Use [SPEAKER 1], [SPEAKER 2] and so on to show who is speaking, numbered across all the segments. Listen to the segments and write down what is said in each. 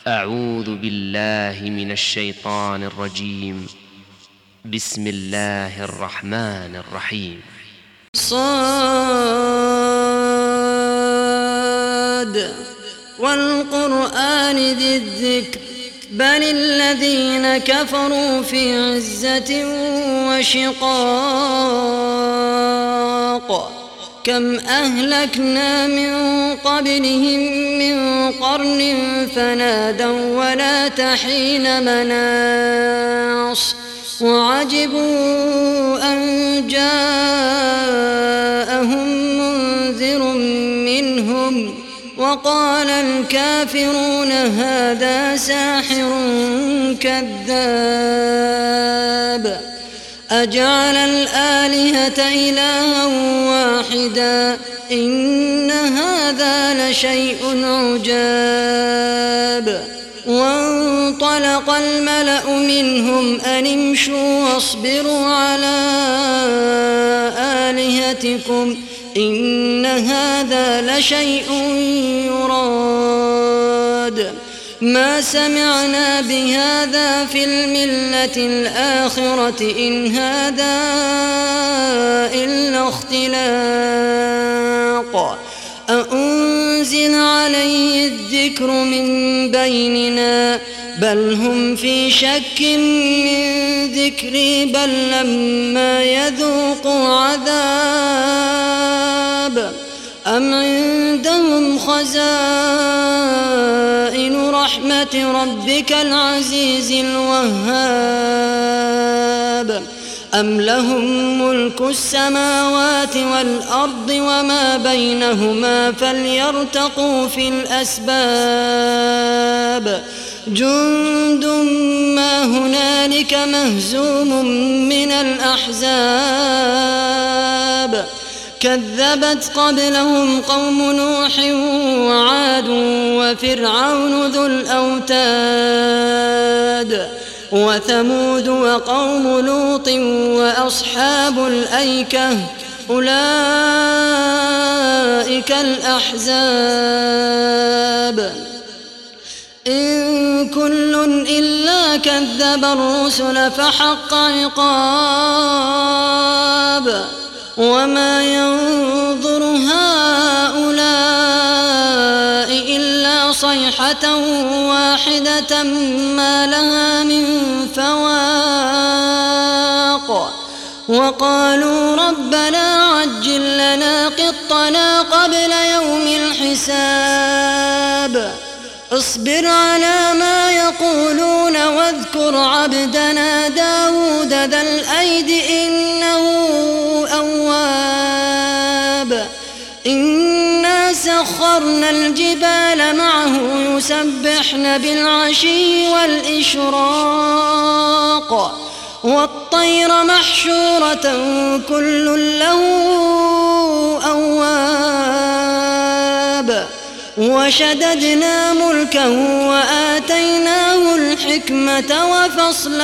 [SPEAKER 1] أعوذ بالله من الشيطان الرجيم. بسم الله الرحمن الرحيم.
[SPEAKER 2] صاد والقرآن ذي الذكر بل الذين كفروا في عزة وشقاق كم أهلكنا من قبلهم من قرن فنادوا ولا تحين مناص وعجبوا أن جاءهم منذر منهم وقال الكافرون هذا ساحر كذاب أجعل الآلهة إلها واحدا إن هذا لشيء عجاب وانطلق الملأ منهم أن امشوا واصبروا على آلهتكم إن هذا لشيء يراد ما سمعنا بهذا في الملة الآخرة إن هذا إلا اختلاق أأنزل عليه الذكر من بيننا بل هم في شك من ذكري بل لما يذوقوا عذاب أم عندهم خزائن رحمة ربك العزيز الوهاب أم لهم ملك السماوات والأرض وما بينهما فليرتقوا في الأسباب جند ما هنالك مهزوم من الأحزاب كذبت قبلهم قوم نوح وعاد وفرعون ذو الأوتاد وثمود وقوم لوط وأصحاب الأيكة أولئك الأحزاب إن كل إلا كذب الرسل فحق عقاب وما ينظر هؤلاء إلا صيحة واحدة ما لها من فواق وقالوا ربنا عجل لنا قطنا قبل يوم الحساب اصبر على ما يقولون واذكر عبدنا داود ذا الأيد إنه أواب إنا سخرنا الجبال معه يسبحن بالعشي والإشراق والطير محشورة كل له أواب وشددنا ملكه وآتيناه الحكمة وفصل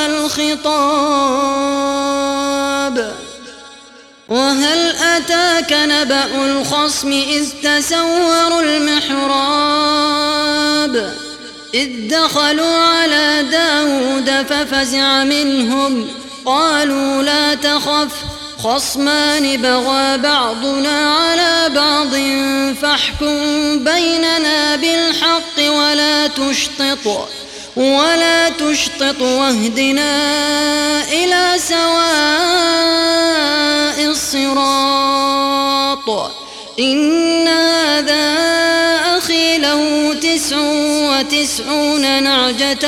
[SPEAKER 2] الخطاب وهل أتاك نبأ الخصم إذ تسوروا المحراب إذ دخلوا على داود ففزع منهم قالوا لا تخف خصمان بغى بعضنا على بعض فاحكم بيننا بالحق ولا تشطط واهدنا إلى سواء الصراط إن هذا أخي له 99 نعجة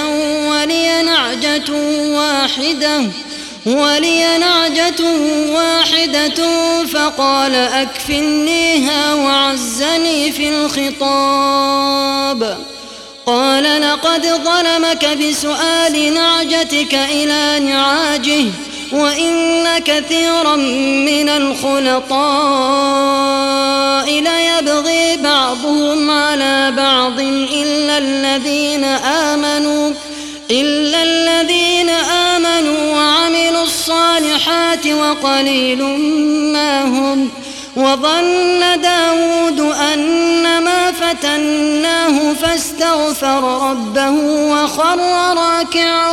[SPEAKER 2] ولي نعجة واحدة فقال أكفلنيها وعزني في الخطاب قال لقد ظلمك بسؤال نعجتك إلى نعاجه وإن كثيرا من الخلطاء ليبغي بعضهم على بعض إلا الذين آمنوا وعملوا الصالحات وقليل ما هم وظن داود أنما فتناه فاستغفر ربه وخر راكعا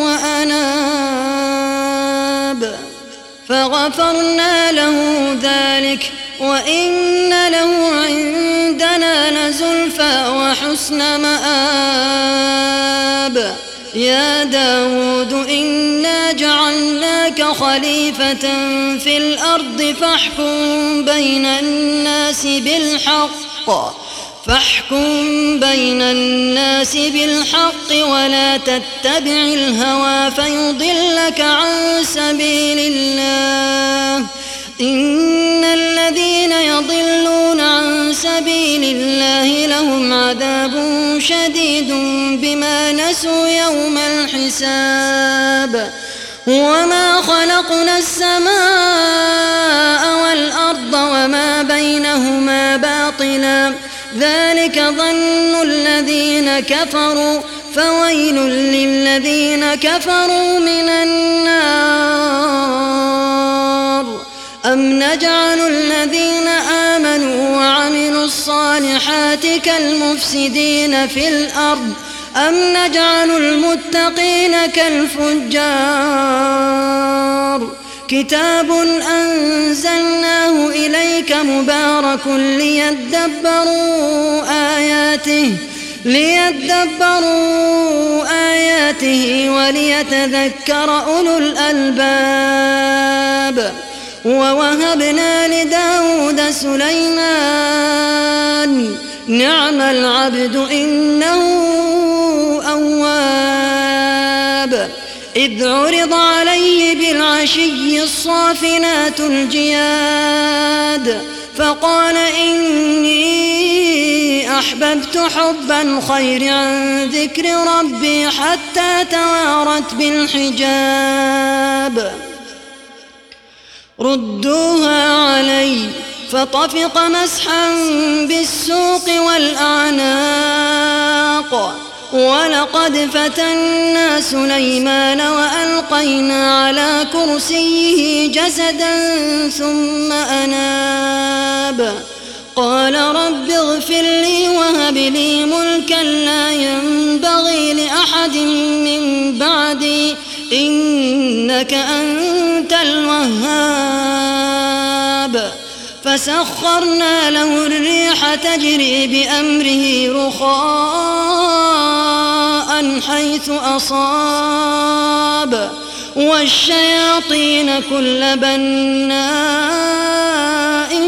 [SPEAKER 2] وأناب فغفرنا له ذلك وإن له عندنا لزلفى وحسن مآب يا داود إنا جعلناك خليفة في الأرض فاحكم بين الناس بالحق ولا تتبع الهوى فيضلك عن سبيل الله إن الذين يضلون عن سبيل الله لهم عذاب شديد بما نسوا يوم الحساب وما خلقنا السماء والأرض وما بينهما باطلا ذلك ظن الذين كفروا فويل للذين كفروا من النار أم نجعل الذين آمنوا وعملوا الصالحات كالمفسدين في الأرض أم نجعل المتقين كالفجار كتاب أنزلناه إليك مبارك ليدبروا آياته وليتذكر أولو الألباب ووهبنا لداود سليمان نعم العبد إنه أواب إذ عرض عليه بالعشي الصافنات الجياد فقال إني أحببت حب الخير عن ذكر ربي حتى توارت بالحجاب ردوها علي فطفق مسحا بالسوق والأعناق ولقد فتنا سليمان وألقينا على كرسيه جسدا ثم أناب قال رب اغفر لي وهب لي ملكا لا ينبغي لأحد من بعدي إنك أنت الوهاب فسخرنا له الريح تجري بأمره رخاء حيث أصاب والشياطين كل بناء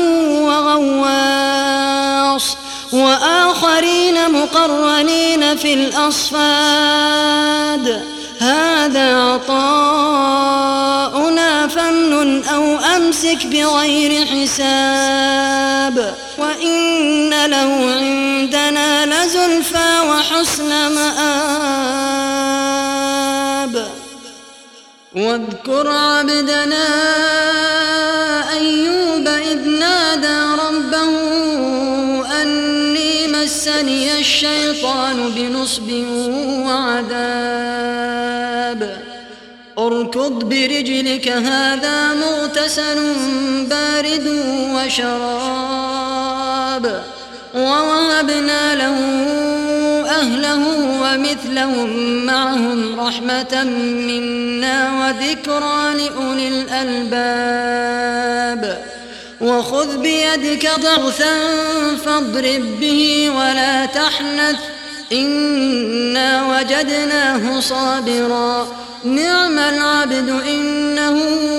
[SPEAKER 2] وغواص وآخرين مقرنين في الأصفاد هذا عطاؤنا فامنن أو أمسك بغير حساب وإن له عندنا لزلفى وحسن مآب واذكر عبدنا أيوب إذ نادى ربه أني مسني الشيطان بنصب وعذاب اركض برجلك هذا مغتسل بارد وشراب ووهبنا له أهله ومثلهم معهم رحمة منا وذكرى لأولي الألباب وخذ بيدك ضغثا فاضرب به ولا تحنث إنا وجدناه صابرا نعم العبد إنه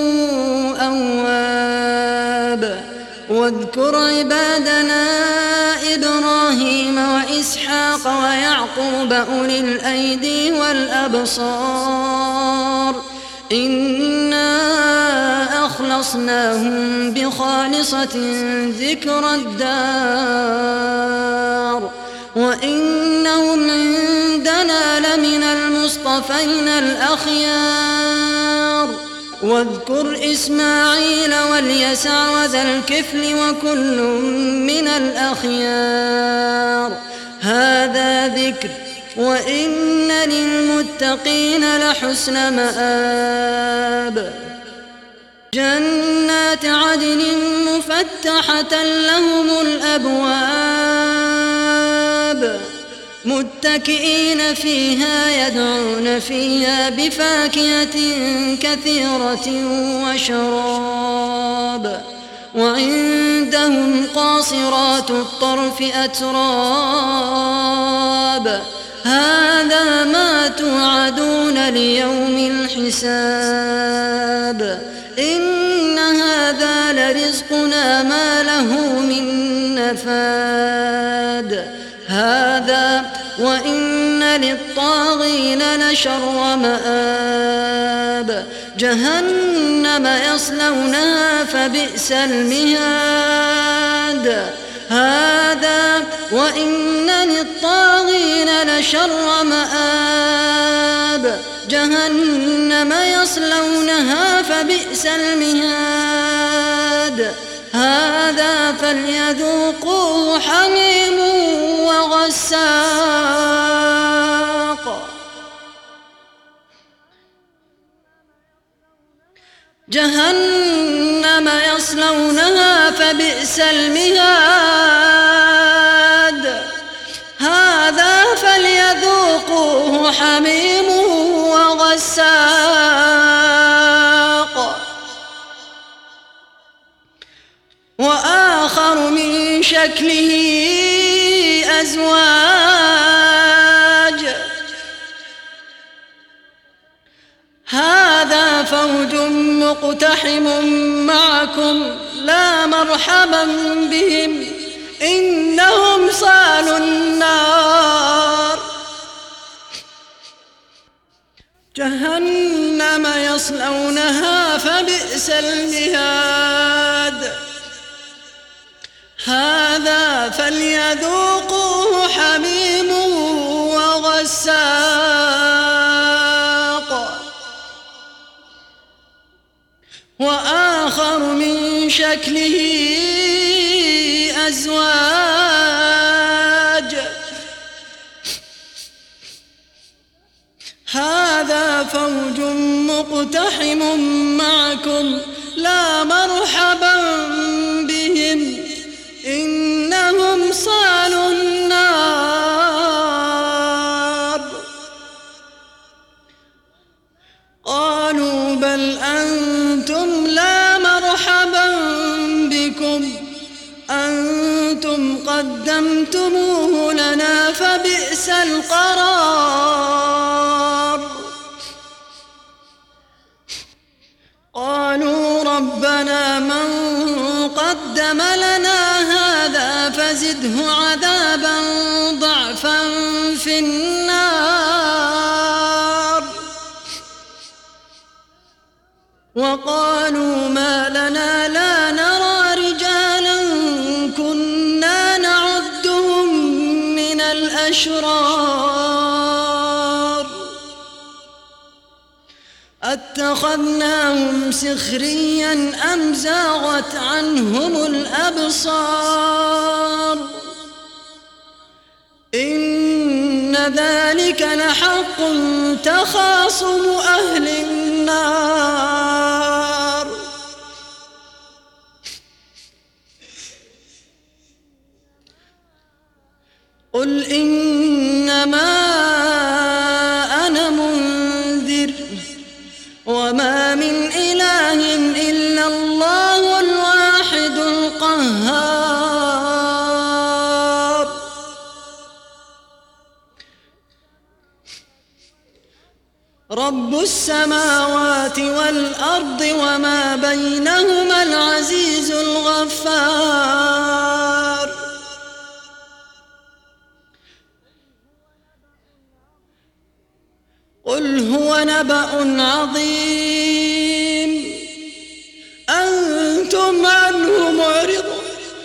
[SPEAKER 2] أواب واذكر عبادنا إبراهيم وإسحاق ويعقوب أولي الأيدي والأبصار إنا أخلصناهم بخالصة ذكر الدار وإنهم عندنا لمن المصطفين الأخيار واذكر إسماعيل واليسع وذا الكفل وكل من الأخيار هذا ذكر وإن للمتقين لحسن مآب جنات عدن مفتحة لهم الأبواب متكئين فيها يدعون فيها بفاكهة كثيرة وشراب وعندهم قاصرات الطرف أتراب هذا ما توعدون ليوم الحساب إن هذا لرزقنا ما له من نفاد هذا وإن للطاغين لشر مآب جهنم يصلونها فبئس المهاد هذا وإن للطاغين لشر مآب جهنم يصلونها فبئس المهاد هذا فليذوقوه حميم وغساق جهنم يصلونها فبئس المهاد هذا فليذوقوه حميم وغساق وآخر من شكله أزواج هذا فوج مقتحم معكم لا مرحبا بهم إنهم صالوا النار جهنم يصلونها فبئس المهاد هذا فليذوقوه حميم وغساق وآخر من شكله أزواج هذا فوج مقتحم معكم لا مرحبا بهم إنهم صالوا النار قالوا بل أنتم لا مرحبا بكم أنتم قدمتموه لنا فبئس القرار قالوا ربنا من قدم لنا هذا فزده عذابا ضعفا في النار وقالوا ما لنا لا نرى رجالا كنا نعدهم من الأشرار أتخذناهم سخريا أم زاغت عنهم الأبصار إن ذلك لحق تخاصم أهل النار قل إنما أنا منذر وما من إله إلا الله الواحد القهار رب السماوات والأرض وما بينهما العزيز الغفار قل هو نبأ عظيم أنتم عنه معرضون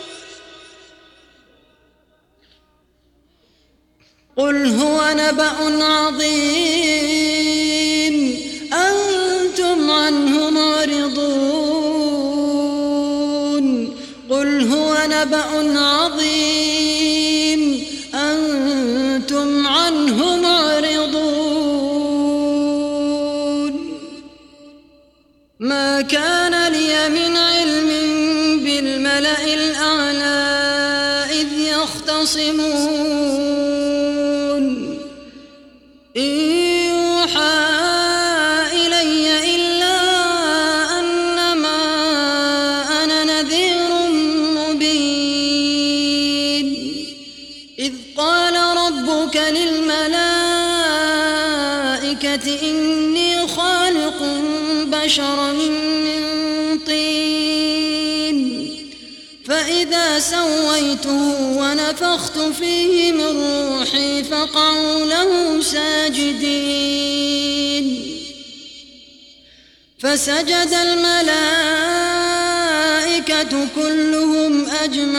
[SPEAKER 2] قل هو نبأ عظيم أنتم عنه معرضون قل هو نبأ عظيم أنتم عنه معرضون ما كان لي من علم بالملأ الأعلى إذ يختصمون إن يوحى إلي إلا أنما أنا نذير مبين إذ قال ربك للملائكة إني خالق بشرا من طين فإذا سويته ونفخت فيه من روحي فقعوا له ساجدين فسجد الملائكة كلهم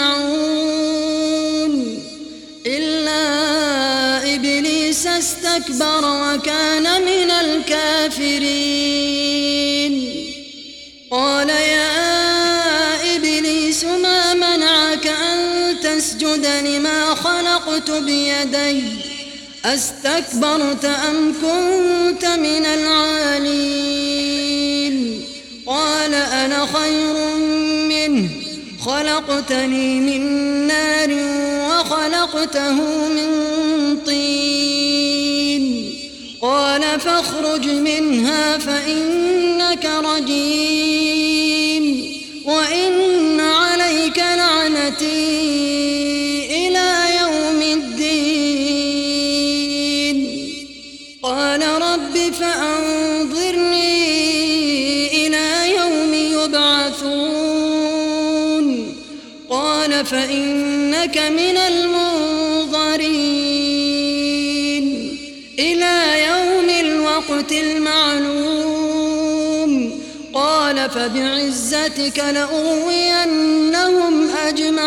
[SPEAKER 2] أجمعون إلا إبليس استكبر وكان من الكافرين قال يا إبليس ما منعك أن تسجد لما خلقت بيدي أستكبرت أم كنت من العالين قال أنا خير منه خلقتني من نار وخلقته من طين قال فاخرج منها فإنك رجيم وإن عليك لعنتي إلى يوم الدين قال رب فأنظرني إلى يوم يبعثون قال فإنك من المنظرين إلى يوم الوقت المعلوم قال فبعزتك لأغوينهم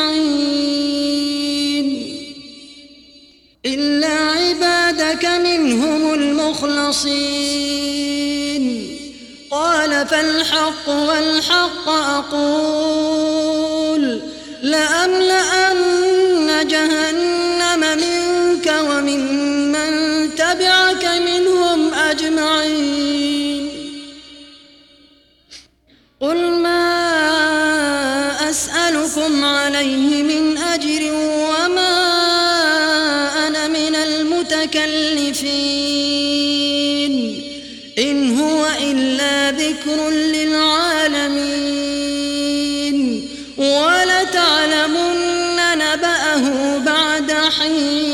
[SPEAKER 2] أجمعين إلا عبادك منهم المخلصين قال فالحق والحق أقول لأملأن جهنم منك وممن تبعك منهم أجمعين قل ما أسألكم عليه من أجر وما أنا من المتكلفين إن هو إلا ذكر للعالمين ولتعلمن نبأه بعد حين